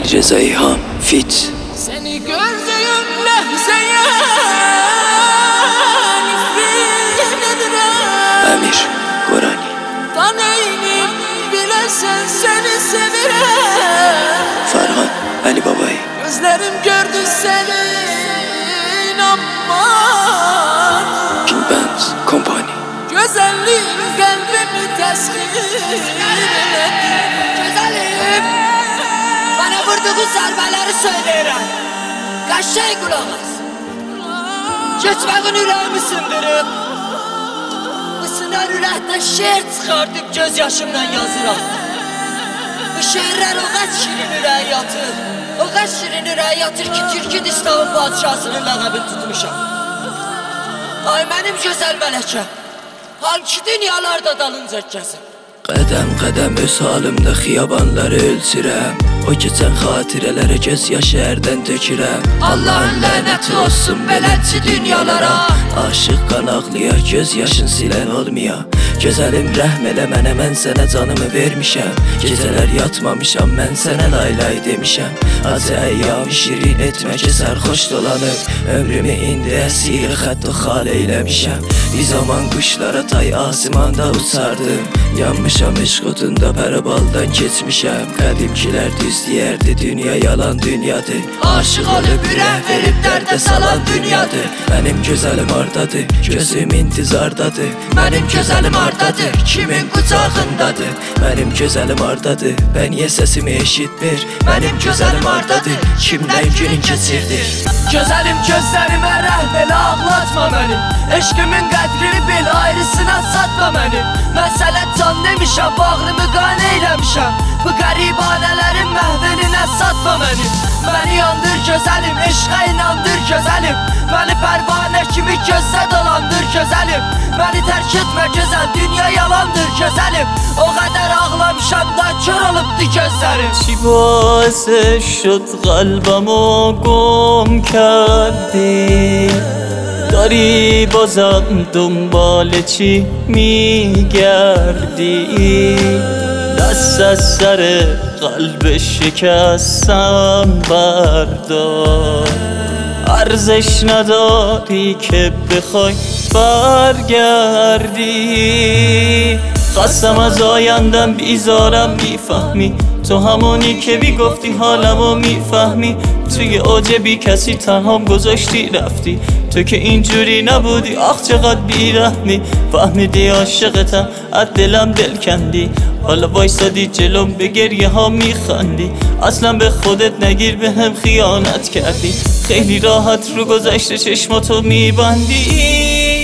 Reza İlham Fit. Seni gördüğüm lehzeye nifret ederim. Emir Gorani. Taneyim bilesen seni severim. Ferhan Ali Babayı. Gözlerim gördü seni inanma. King Benz Company. Güzelliğin kalbimi teskin etti. Güzelim, bana vurduğun zarbeleri söyleyirəm. Kaşay kulak as. Geçmeğin yüreğimi sındırıp, ısınan yürekten şiir çıkartıp gözyaşımdan yazıram. Bu şehirler o kadar şirin yüreğe yatır, o kadar şirin yüreğe yatır ki Türkünistan'ın padişahsının lağabını tutmuşam. Ay benim güzel melekem, hangi dünyalarda dalınca kesin. Qədəm qədəm öz halimdə xiyabanları ölçürəm. O keçən xatirələrə göz yaşı ərdən tökürəm. Allah'ın lənəti olsun beləcə dünyalara. Aşıq qanaqlıya göz yaşın silən olmaya. Gözəlim rəhm elə mənə, mən sənə canımı vermişəm. Gecələr yatmamışam, mən sənə laylay demişəm. Acı əyyamı şirin etməkə sərxoş dolanıb, ömrümü indi əsir xətt-o xal eyləmişəm. Bir zaman quşlara tay asimanda uçardım. Yanmışam eşq otunda pərabaldan keçmişəm. Qədimkilər düz deyərdi, dünya yalan dünyadır. Aşıq olub ürək verib dərdə salan dünyadır. Mənim gözəlim hardadır, gözüm intizardadır. Mənim gözəlim hardadır, kimin qucağındadır. Mənim gözəlim hardadır, bən niyə səsimi eşitmir. Mənim gözəlim hardadır, kimdən günün keçirdir. Gözəlim gözlərimə rəhm elə ağlatma məni. Eşqimin qədrini bil, ayrısına satma məni. Məsələ can demişəm, bağrımı qan eyləmişəm. Bu qəribanələrin məhvelinə satma məni. Məni yandır gözəlim, eşqə inandır gözəlim. Məni pərvanə kimi gözlə dolandır gözəlim. Məni tərk etmə gözəl, dünya yalandır gözəlim. O qədər ağlamışam da kör olubdu gözlərim. چی باعث شد قلبمو گم کردی داری بازم دنبال چی میگردی دست از سر قلب شکستم بردار ارزش نداری که بخوای برگردی خستم از آیندم بیزارم میفهمی تو همونی که میگفتی حالمو میفهمی توی اوج بی کسی تنهام گذاشتی رفتی تو که اینجوری نبودی آخ چقدر بیرحمی فهمیدی عاشقتم از دلم دل کندی حالا وایسادی جلوم به گریه ها میخندی اصلا به خودت نگیر به هم خیانت کردی خیلی راحت رو گذشته چشماتو میبندی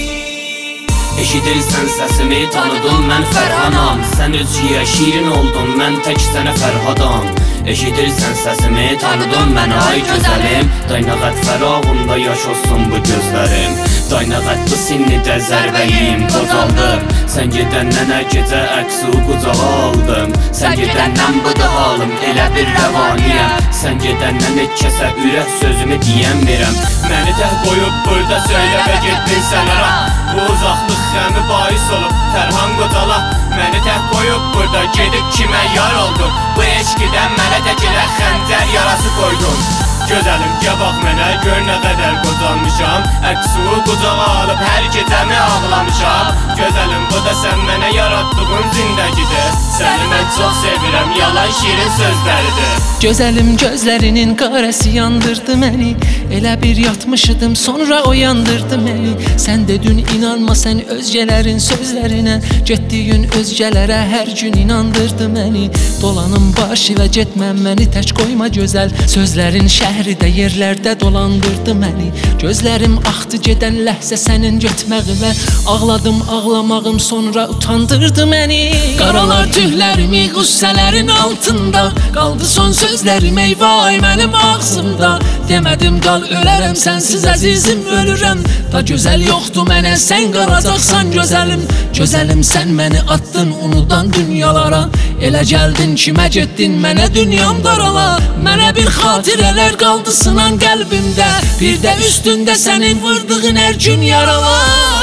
Eşidirsən səsimi, tanıdın mən Fərhanam. Sən özgüyə şirin oldun, mən tək sənə Fərhadam. Eşidirsən səsimi, tanıdın mənə ay gözəlim. Daynağət fərağımda yaş olsun bu gözlərim. Daynağət bu sinnidə zərbəyim qozaldım. Sən gedəndən hər gecə əksi qucağa aldım. Sən gedəndən budur halım, elə bir rəvaniyəm. Sən gedəndən heç kəsə ürək sözümü deyəmirəm. Məni tək qoyub burada söylə və getdin sən ara. Bu uzaqlıq qəmi bahis olub Fərhan qocala. Məni tək qoyub burada gedib kimə yar oldun. Bu eşqidən mənə tək elə xəncər yarası qoydun. Gözəlim gəl bax mənə, gör nə qədər qocalmışam. Əksi qucağa alıb hər gecəmi ağlamışam. Gözəlim bu da sən mənə yaratdığın zindəgidir. Səni mən çox sevirəm, yalan şirin sözləridir. Gözəlim gözlərinin qarəsi yandırdı məni. Elə bir yatmışıdım sonra oyandırdı məni. Sən dedin inanma sən özgələrin sözlərinə. Getdiyin özgələrə hər gün inandırdı məni. Dolanım başı və getməm məni tək qoyma gözəl. Sözlərin şəhridə yerlərdə dolandırdı məni. Gözlərim axdı gedən ləhzə sənin getməğimə. Ağladım ağlamağım sonra utandırdı məni. Qaralar tühlərimi qüssələrin altında. Qaldı son sözlərim ey vay mənim ağzımda. Demədim qal ölərəm sənsiz əzizim ölürəm. Da gözəl yoxdur mənə sən qalacaqsan gözəlim. Gözəlim sən məni attın unudan dünyalara. Elə gəldin kimə getdin mənə dünyam darala. Mənə bir xatirələr qaldı sınan qəlbimdə. Bir də üstündə sənin vurdığın hər gün yaralar.